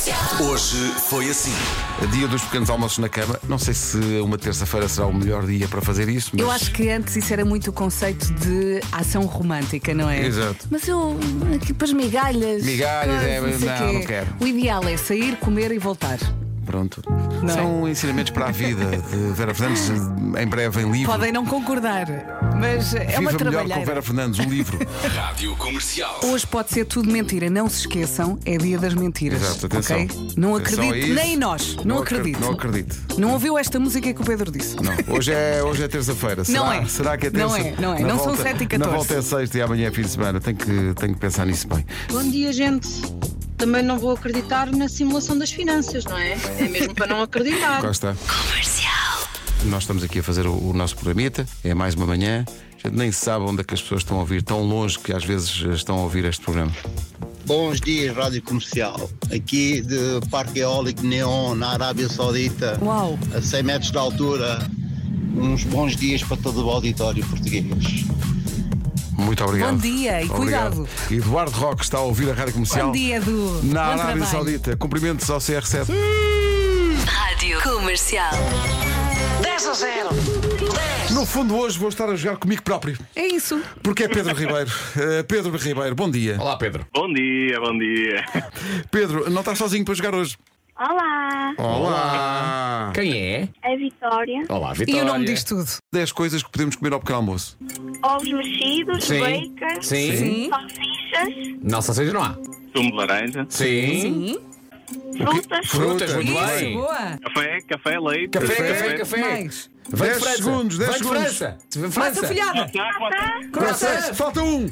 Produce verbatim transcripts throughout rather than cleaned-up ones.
Hoje foi assim. Dia dos pequenos almoços na cama. Não sei se uma terça-feira será o melhor dia para fazer isso, mas... Eu acho que antes isso era muito o conceito de ação romântica, não é? Exato. Mas eu, aqui para as migalhas. Migalhas, é, coisas, sei não, quê. não quero. O ideal é sair, comer e voltar. Pronto. Não São ensinamentos para a vida de Vera Fernandes, em breve em livro. Podem não concordar, mas é Viva uma melhor trabalheira. com Vera Fernandes, um livro. Rádio Comercial. Hoje pode ser tudo mentira, não se esqueçam, é dia das mentiras. Exato, atenção. Ok? Não Atenção acredito, a isso. nem nós, não, Não acredito. Não acredito. Não ouviu esta música que o Pedro disse? Não. Hoje é, hoje é terça-feira. Será, Não é. Será que é terça? Não é, não é. Na Não são volta, sete e Na catorze. volta é sexta e amanhã é fim de semana. Tenho que, tenho que pensar nisso bem. Bom dia, gente. Também não vou acreditar na simulação das finanças, não é? É mesmo para não acreditar. Cá está. Comercial. Nós estamos aqui a fazer o, o nosso programita. É mais uma manhã. A gente nem sabe onde é que as pessoas estão a ouvir, tão longe que às vezes estão a ouvir este programa. Bons dias, Rádio Comercial. Aqui de Parque Eólico Neon, na Arábia Saudita, Uau. a cem metros de altura. Uns bons dias para todo o auditório português. Muito obrigado. Bom dia e Obrigado. cuidado. Eduardo Roque está a ouvir a Rádio Comercial. Bom dia, Edu. Na Bom Arábia trabalho. Saudita. Cumprimentos ao C R sete. Rádio Comercial. dez a zero. No fundo, hoje vou estar a jogar comigo próprio. É isso. Porque é Pedro Ribeiro. Uh, Pedro Ribeiro, bom dia. Olá, Pedro. Bom dia, bom dia. Pedro, não estás sozinho para jogar hoje? Olá, Olá! Quem é? é Vitória. Olá, E Vitória. o nome diz tudo. dez coisas que podemos comer ao pequeno almoço. Ovos mexidos, Sim. bacon, Sim. Sim. salsichas, Não, salsichas não há. Sumo de laranja, Sim. Sim. frutas, Frutas, muito Isso, bem. boa. café, café, leite. Café, Café. café, café. Mais. Vem dez de França. segundos, dez Vem de segundos. França. De Massa França. folhada. Croissant. Falta um!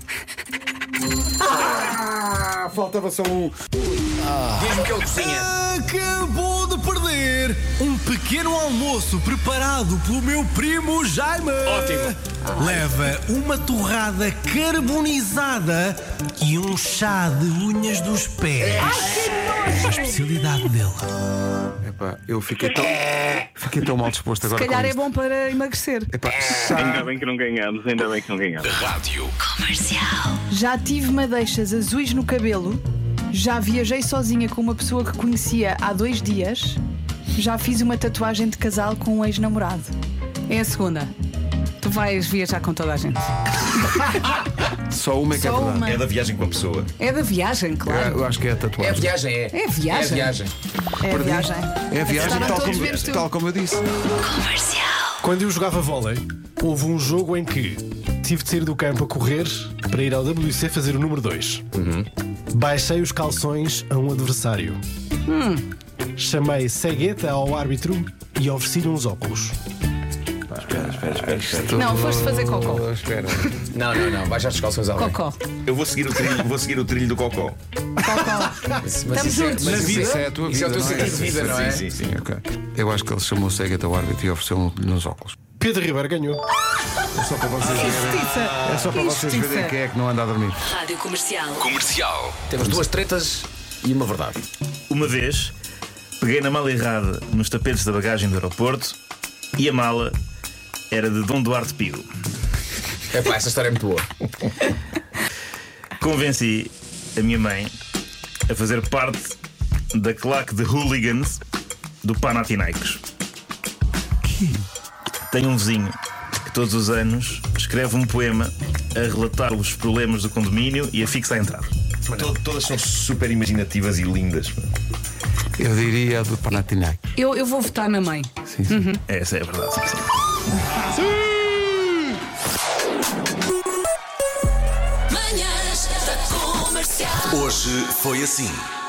Ah, faltava só um. Diz-me que ele cozinha. Acabou de perder um pequeno almoço preparado pelo meu primo Jaime. Ótimo. Leva uma torrada carbonizada e um chá de unhas dos pés. É a especialidade dele. Epá, eu fiquei tão, fiquei tão mal disposto agora. Se calhar com é isto. bom para emagrecer. Epá, Ainda chá. bem que não ganhamos, ainda bem que não ganhamos. Rádio. Comercial. Já tive madeixas azuis no cabelo. Já viajei sozinha com uma pessoa que conhecia há dois dias. Já fiz uma tatuagem de casal com um ex-namorado. É a segunda. Tu vais viajar com toda a gente. Só uma é que é Só verdade. uma. É da viagem com a pessoa. É da viagem, É, claro. eu acho que é a É a tatuagem. viagem, é. É a viagem. É a viagem. É a viagem. É a viagem, Acertaram tal todos como, menos tu. tal como eu disse. Comercial. Quando eu jogava vôlei, houve um jogo em que tive de sair do campo a correr para ir ao W C fazer o número dois. Baixei os calções a um adversário. Chamei cegueta ao árbitro e ofereci-lhe uns óculos. Não, foste fazer cocó. Oh, espera. Não, não, não. Baixa as calções ao Cocó. Eu vou seguir o trilho, vou seguir o trilho do cocó. Cocó. Mas Estamos isso é- juntos. mas Isso isso é a tua Isso é o vida, teu não é? sentido de vida, não é? Sim, sim, sim. Ok. Eu acho que ele chamou o cego ao árbitro e ofereceu-me nos óculos. Pedro Ribeiro ganhou. É só para vocês verem. Justiça. É só para vocês Justiça. verem quem é que não anda a dormir. Rádio Comercial. Comercial. Temos duas tretas e uma verdade. Uma vez, peguei na mala errada nos tapetes da bagagem do aeroporto e a mala era de Dom Duarte Pio. Epá, essa história é muito boa. Convenci a minha mãe a fazer parte da claque de hooligans do Panathinaikos. Tenho um vizinho que todos os anos escreve um poema a relatar os problemas do condomínio e a fixa a entrada. To- Todas são super imaginativas e lindas. Eu diria a do Panathinaikos. Eu, eu vou votar na mãe. Sim, sim. Essa é a verdade. Sim, sim. Manhãs da Comercial. Hoje foi assim.